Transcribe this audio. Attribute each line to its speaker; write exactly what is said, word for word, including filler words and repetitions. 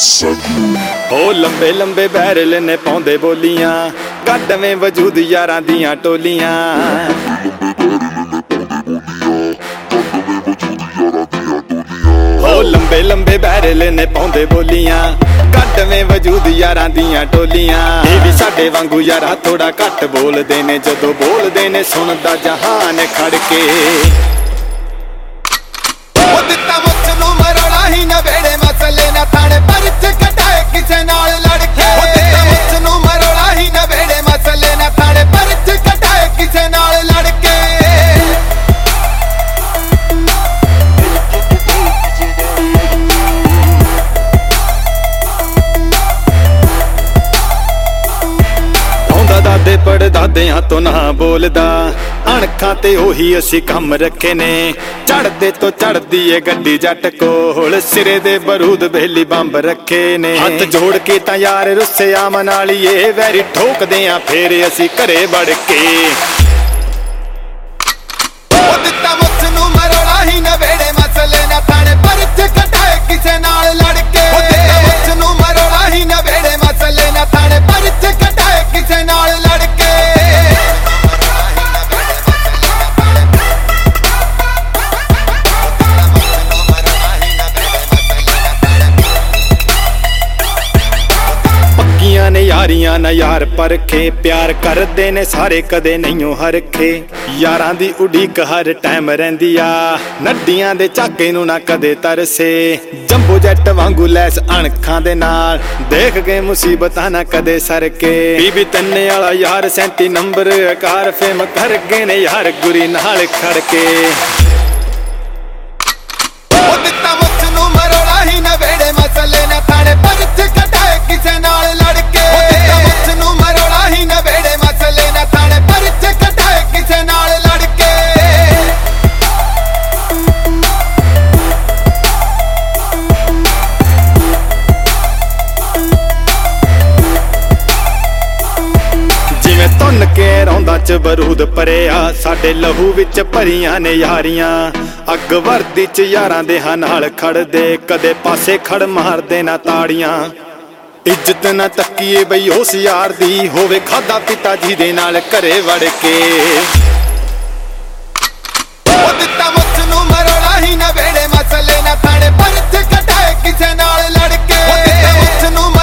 Speaker 1: हो लंबे लंबे बैरल ने पाउंदे बोलियां गड्डवें वजूद यारां दियां टोलियां। हो लंबे लंबे बैरल ने पाउंदे बोलियां गड्डवें वजूद यारां दियां टोलियां। ये भी साडे वांगू यारा थोड़ा घट बोलदे ने जदों बोलदे ने सुनदा जहान खड़ के। दादे पड़दादियां तो ना बोलदा अणखां ते ओही असी कम रखे ने। चढ़दे तो चढ़दी ए गड्डी जट कोल सिरे दे बरूद बेली बंब रखे ने। हाथ जोड़ के तां यार रुस्से आमन वाली ए वैरी ठोकदे आ फेर असी घरे वड़ के। ने यारियां ना यार परखे प्यार करदे ने सारे कदे नहीं हरखे। यारां दी उड़ीक हर टाइम रहिंदी आ नड्डियां दे झाके नूं ना कदे तरसे। जंबो जट वांगू लैस अणखां दे नाल देख के मुसीबतां ना कदे सरके। बीबी तन्ने वाला यार सैंती नंबर कार फेम कर गए ने यार गुरी नाल खड़के। धुन के रौंदा च बरूद भरिया साडे लहू विच भरियां ने यारियां। अग वर्दी च यारां दे नाल खड़दे कदे पासे खड़ मारदे ना ताड़ियां। इज्जत ना तक्कीए बई उस यार दी होवे खादा पिता जी दे नाल घरे वड़ के। मसले ना थाने पर कटाए किसे नाल लड़ के।